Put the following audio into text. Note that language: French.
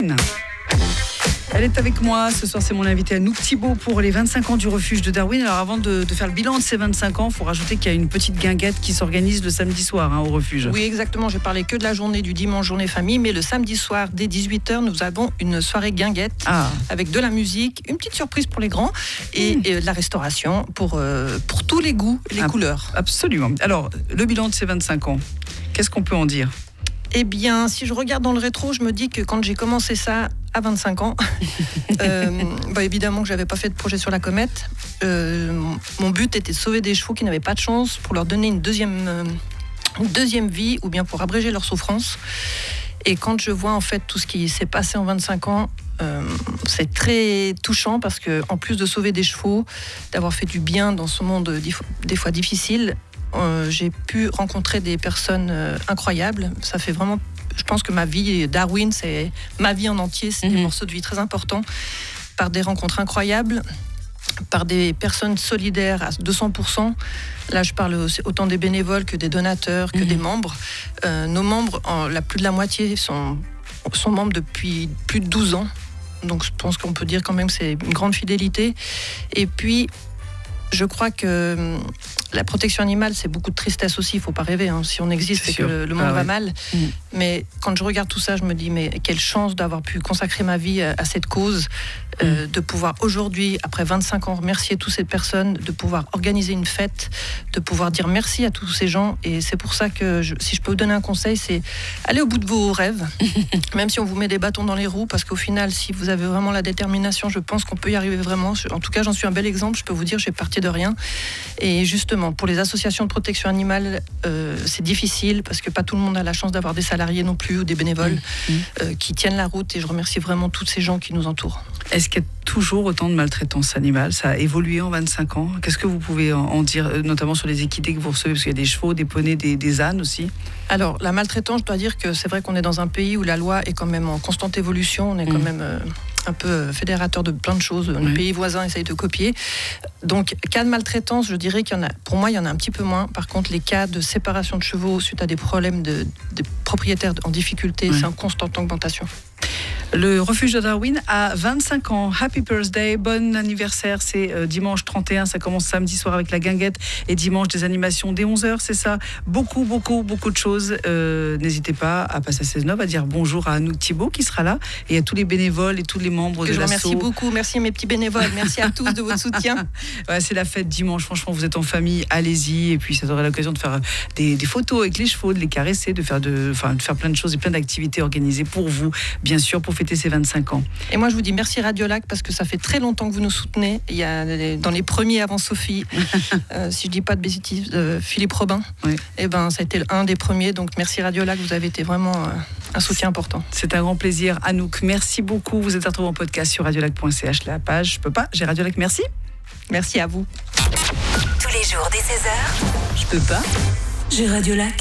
Elle est avec moi, ce soir c'est mon invité Anouk Thibault pour les 25 ans du refuge de Darwin. Alors avant de faire le bilan de ces 25 ans, il faut rajouter qu'il y a une petite guinguette qui s'organise le samedi soir au refuge. Oui exactement, j'ai parlé que de la journée du dimanche, journée famille, mais le samedi soir dès 18h nous avons une soirée guinguette avec de la musique, une petite surprise pour les grands et de la restauration pour tous les goûts et les couleurs. Absolument. Alors le bilan de ces 25 ans, qu'est-ce qu'on peut en dire ? Eh bien, si je regarde dans le rétro, je me dis que quand j'ai commencé ça à 25 ans, évidemment que je n'avais pas fait de projet sur la comète. Mon but était de sauver des chevaux qui n'avaient pas de chance pour leur donner une deuxième vie ou bien pour abréger leur souffrance. Et quand je vois en fait tout ce qui s'est passé en 25 ans, c'est très touchant parce que en plus de sauver des chevaux, d'avoir fait du bien dans ce monde des fois difficile, j'ai pu rencontrer des personnes incroyables. Ça fait vraiment, je pense que ma vie, Darwin, c'est ma vie en entier. C'est des morceaux de vie très importants, par des rencontres incroyables, par des personnes solidaires à 200%. Là, je parle autant des bénévoles que des donateurs, que des membres. Nos membres, plus de la moitié sont membres depuis plus de 12 ans. Donc, je pense qu'on peut dire quand même que c'est une grande fidélité. Et puis, je crois que la protection animale, c'est beaucoup de tristesse aussi. Il ne faut pas rêver. Si on existe, c'est que le monde va mal. Mais quand je regarde tout ça, je me dis, mais quelle chance d'avoir pu consacrer ma vie à cette cause, de pouvoir aujourd'hui, après 25 ans, remercier toutes ces personnes, de pouvoir organiser une fête, de pouvoir dire merci à tous ces gens. Et c'est pour ça que, si je peux vous donner un conseil, c'est aller au bout de vos rêves, même si on vous met des bâtons dans les roues, parce qu'au final, si vous avez vraiment la détermination, je pense qu'on peut y arriver vraiment. En tout cas, j'en suis un bel exemple. Je peux vous dire, j'ai parti de rien. Et justement, pour les associations de protection animale, c'est difficile parce que pas tout le monde a la chance d'avoir des salariés non plus ou des bénévoles qui tiennent la route. Et je remercie vraiment tous ces gens qui nous entourent. Est-ce qu'il y a toujours autant de maltraitance animale ? Ça a évolué en 25 ans. Qu'est-ce que vous pouvez en dire, notamment sur les équités que vous recevez ? Parce qu'il y a des chevaux, des poneys, des ânes aussi. Alors, la maltraitance, je dois dire que c'est vrai qu'on est dans un pays où la loi est quand même en constante évolution. On est quand même un peu fédérateur de plein de choses. Nos pays voisins essayent de copier. Donc, cas de maltraitance, je dirais qu'il y en a, pour moi, il y en a un petit peu moins. Par contre, les cas de séparation de chevaux suite à des problèmes des propriétaires en difficulté, c'est en constante augmentation. Le refuge de Darwin a 25 ans. Happy birthday, bon anniversaire. C'est dimanche 31, ça commence samedi soir avec la guinguette et dimanche des animations dès 11h, c'est ça. Beaucoup de choses. N'hésitez pas à passer à 16-9, à dire bonjour à Anouk Thibault qui sera là et à tous les bénévoles et tous les membres de l'asso. Merci beaucoup, merci à mes petits bénévoles, merci à tous de votre soutien. C'est la fête dimanche, franchement, vous êtes en famille, allez-y. Et puis ça aura l'occasion de faire des photos avec les chevaux, de les caresser, de faire plein de choses et plein d'activités organisées pour vous, bien sûr, pour fêter ces 25 ans. Et moi, je vous dis merci Radiolac parce que ça fait très longtemps que vous nous soutenez. Il y a dans les premiers avant Sophie, si je dis pas de bêtises, Philippe Robin. Et ça a été un des premiers. Donc merci Radiolac, vous avez été vraiment un soutien important. C'est un grand plaisir, Anouk. Merci beaucoup. Vous êtes retrouvés en podcast sur radiolac.ch, la page. Je peux pas. J'ai Radiolac. Merci. Merci à vous. Tous les jours dès 16h. Je peux pas. J'ai Radiolac.